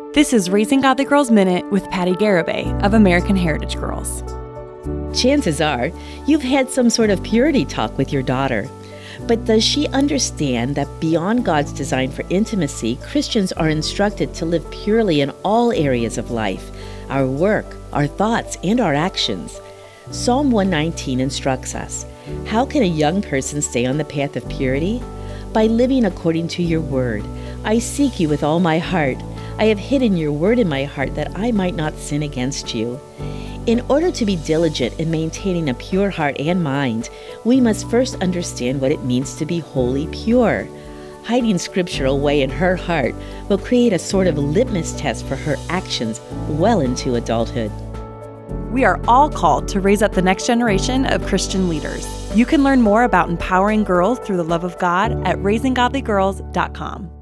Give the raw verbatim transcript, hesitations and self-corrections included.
This is Raising Godly Girls Minute with Patty Garibay of American Heritage Girls. Chances are you've had some sort of purity talk with your daughter. But does she understand that beyond God's design for intimacy, Christians are instructed to live purely in all areas of life, our work, our thoughts, and our actions? Psalm one nineteen instructs us, how can a young person stay on the path of purity? By living according to your word. I seek you with all my heart. I have hidden your word in my heart that I might not sin against you. In order to be diligent in maintaining a pure heart and mind, we must first understand what it means to be wholly pure. Hiding scripture away in her heart will create a sort of litmus test for her actions well into adulthood. We are all called to raise up the next generation of Christian leaders. You can learn more about empowering girls through the love of God at raising godly girls dot com.